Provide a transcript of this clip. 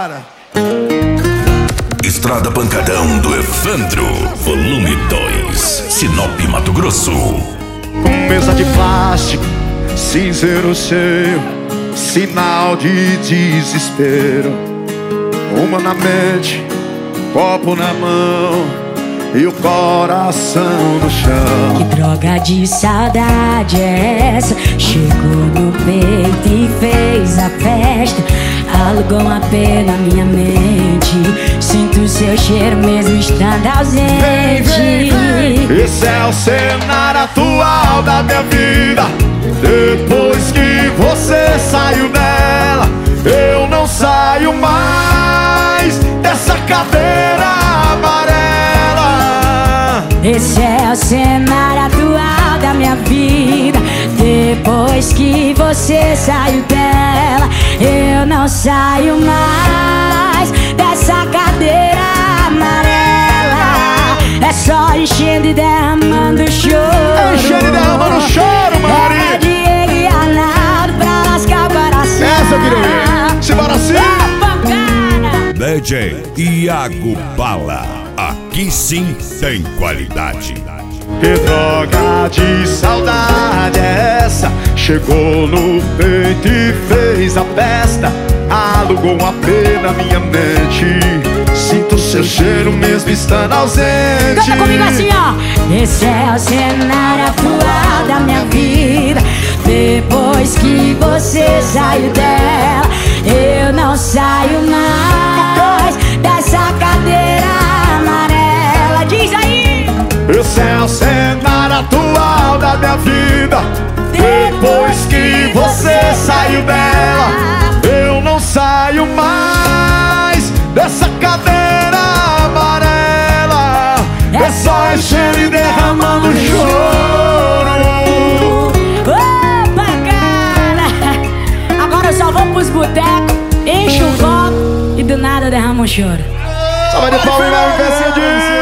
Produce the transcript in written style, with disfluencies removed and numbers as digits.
Vambora! Estrada Pancadão do Evandro, volume 2, Sinop, Mato Grosso. Mesa de plástico, cinzeiro cheio, sinal de desespero. Uma na mente, copo na mão e o coração no chão. Que droga de saudade é essa? Chegou no peito e fez a festa. Alugou uma pena na minha mente. Sinto seu cheiro mesmo estando ausente. Vem. Esse é o cenário atual da minha vida. Depois que você saiu dela, eu não saio mais dessa cadeira amarela. Esse é o cenário atual da minha vida. Depois que você saiu dela, eu não saio mais dessa cadeira amarela. É só enchendo e derramando choro. Enchendo e derramando choro, Maria. É Diego e Arnaldo pra lascar o coração. Essa eu queria ouvir. Simbora sim. DJ Iago Bala, aqui sim tem qualidade. Que droga de saudade é essa? Chegou no peito e fez a festa. Alugou um AP na minha mente. Sinto seu cheiro mesmo estando ausente. Canta comigo assim, ó. Esse é o cenário atual da minha vida. Depois que você saiu dela, eu não saio mais dessa cadeira amarela. Diz aí. Esse é o cenário atual da minha vida. Depois que você saiu dela, eu não saio mais dessa cadeira amarela. É só enchendo e derramando choro. Opa, cara! Agora eu só vou pros botecos, encho um copo e do nada derrama um choro. Salve de palmas, vai,